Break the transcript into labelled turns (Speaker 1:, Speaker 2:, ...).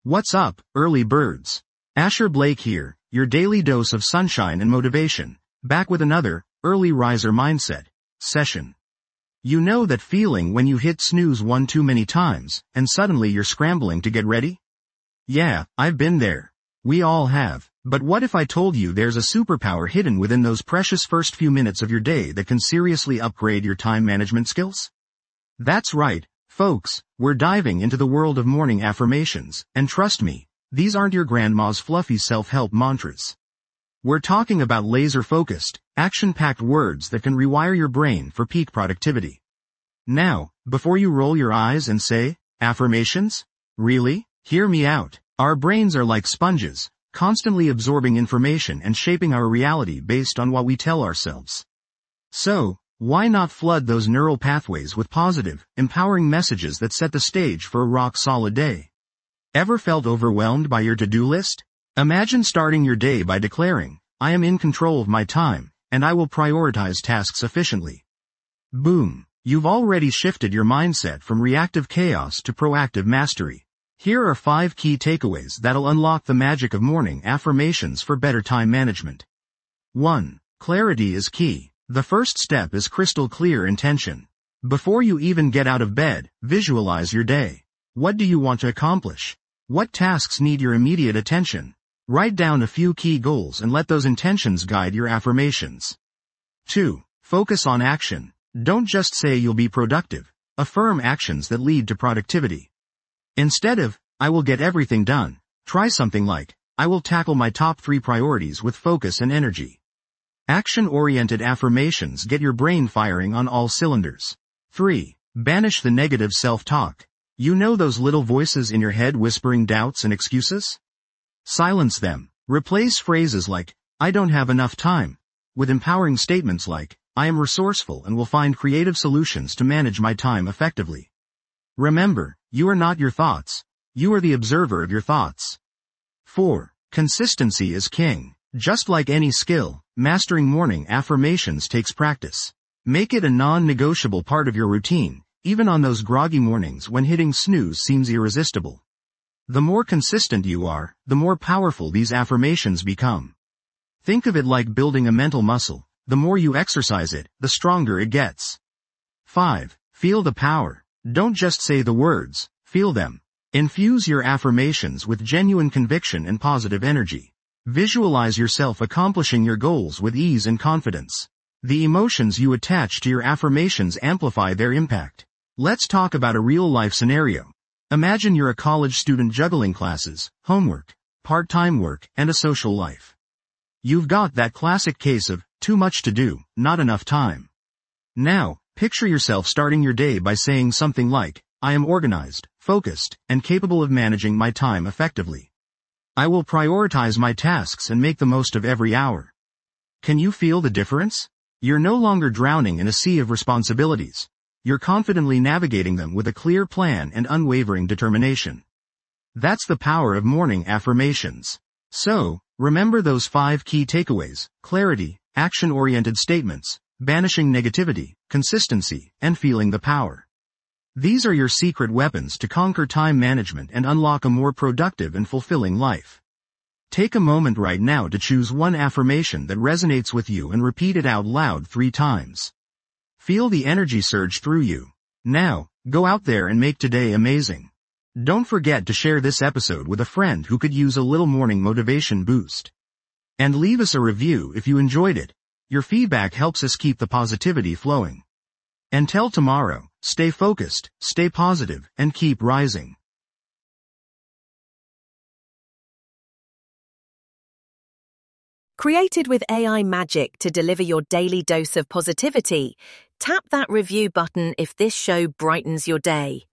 Speaker 1: What's up, early birds? Asher Blake here, your daily dose of sunshine and motivation, back with another, early riser mindset, session. You know that feeling when you hit snooze one too many times, and suddenly you're scrambling to get ready? Yeah, I've been there. We all have. But what if I told you there's a superpower hidden within those precious first few minutes of your day that can seriously upgrade your time management skills? That's right, folks, we're diving into the world of morning affirmations, and trust me, these aren't your grandma's fluffy self-help mantras. We're talking about laser-focused, action-packed words that can rewire your brain for peak productivity. Now, before you roll your eyes and say, affirmations? Really? Hear me out. Our brains are like sponges, constantly absorbing information and shaping our reality based on what we tell ourselves. So, why not flood those neural pathways with positive, empowering messages that set the stage for a rock-solid day? Ever felt overwhelmed by your to-do list? Imagine starting your day by declaring, I am in control of my time, and I will prioritize tasks efficiently. Boom! You've already shifted your mindset from reactive chaos to proactive mastery. Here are 5 key takeaways that'll unlock the magic of morning affirmations for better time management. 1. Clarity is key. The first step is crystal clear intention. Before you even get out of bed, visualize your day. What do you want to accomplish? What tasks need your immediate attention? Write down a few key goals and let those intentions guide your affirmations. 2. Focus on action. Don't just say you'll be productive. Affirm actions that lead to productivity. Instead of, I will get everything done, try something like, I will tackle my top 3 priorities with focus and energy. Action-oriented affirmations get your brain firing on all cylinders. 3. Banish the negative self-talk. You know those little voices in your head whispering doubts and excuses? Silence them. Replace phrases like, I don't have enough time, with empowering statements like, I am resourceful and will find creative solutions to manage my time effectively. Remember, you are not your thoughts. You are the observer of your thoughts. 4. Consistency is king. Just like any skill, mastering morning affirmations takes practice. Make it a non-negotiable part of your routine, even on those groggy mornings when hitting snooze seems irresistible. The more consistent you are, the more powerful these affirmations become. Think of it like building a mental muscle. The more you exercise it, the stronger it gets. 5. Feel the power. Don't just say the words, feel them. Infuse your affirmations with genuine conviction and positive energy. Visualize yourself accomplishing your goals with ease and confidence. The emotions you attach to your affirmations amplify their impact. Let's talk about a real-life scenario. Imagine you're a college student juggling classes, homework, part-time work, and a social life. You've got that classic case of, too much to do, not enough time. Now, picture yourself starting your day by saying something like, I am organized, focused, and capable of managing my time effectively. I will prioritize my tasks and make the most of every hour. Can you feel the difference? You're no longer drowning in a sea of responsibilities. You're confidently navigating them with a clear plan and unwavering determination. That's the power of morning affirmations. So, remember those 5 key takeaways: clarity, action-oriented statements, banishing negativity, consistency, and feeling the power. These are your secret weapons to conquer time management and unlock a more productive and fulfilling life. Take a moment right now to choose one affirmation that resonates with you and repeat it out loud 3 times. Feel the energy surge through you. Now, go out there and make today amazing. Don't forget to share this episode with a friend who could use a little morning motivation boost. And leave us a review if you enjoyed it. Your feedback helps us keep the positivity flowing. Until tomorrow, stay focused, stay positive, and keep rising.
Speaker 2: Created with AI magic to deliver your daily dose of positivity, tap that review button if this show brightens your day.